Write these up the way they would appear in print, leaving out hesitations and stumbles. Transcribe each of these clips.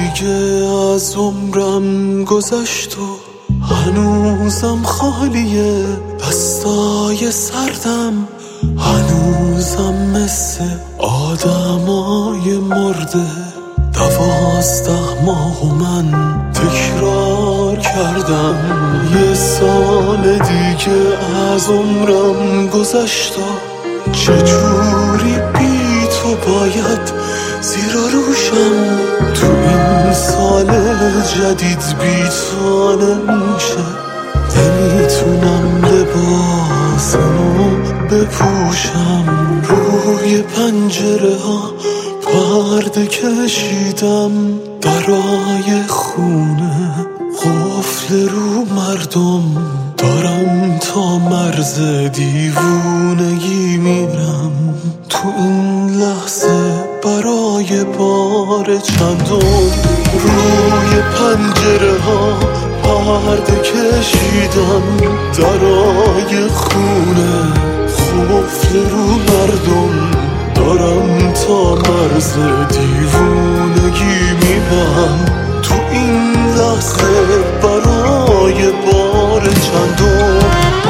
دیگه از عمرم گذشت و هنوزم خالیه، دستای سردم هنوزم مثل آدمای مرده. 12 ماه و من تکرار کردم، یه سال دیگه از عمرم گذشت و چجوری بی تو باید زیر روشم. تو این سال جدید بی تو نمیشه، نمیتونم لباسمو بپوشم. روی پنجره ها پرده کشیدم، برای خونه قفل رو مردم. دارم تا مرز دیوونگی میرم، تو این لحظه برای بار چندم. روی پنجره ها پرده کشیدم، درای خونه قفل رو مردم. دارم تا مرز دیوونگی میرم، تو این لحظه برای بار چندم.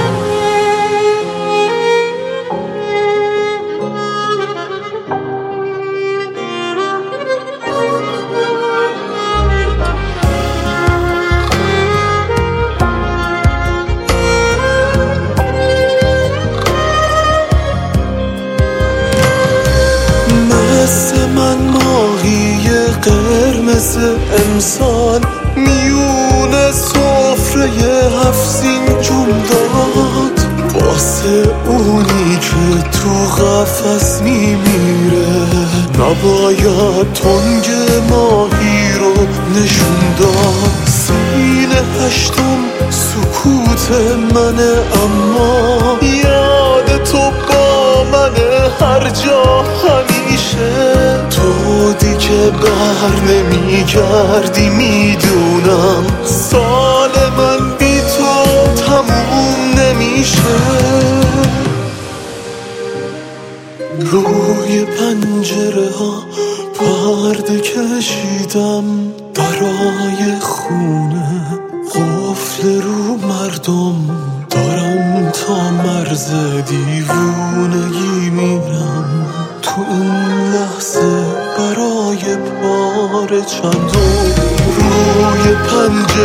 مثل من ماهی قرمز امسال میونه سفره 7 سین جون داد، واسه اونی که تو قفس میمیره. نباید تنگ ماهی رو نشون داد. سین 8 سکوت منه، اما یاد تو با منه هر جا همیشه. تو دیگه بر نمیگردی میدونم، سال من بی تو تموم نمیشه. روی پنجره ها پرده کشیدم، برای خونه قفل رو مردم. دارم تا مرز دیوونگی میرم، تو این لحظه برای بار چندم. روی پنجره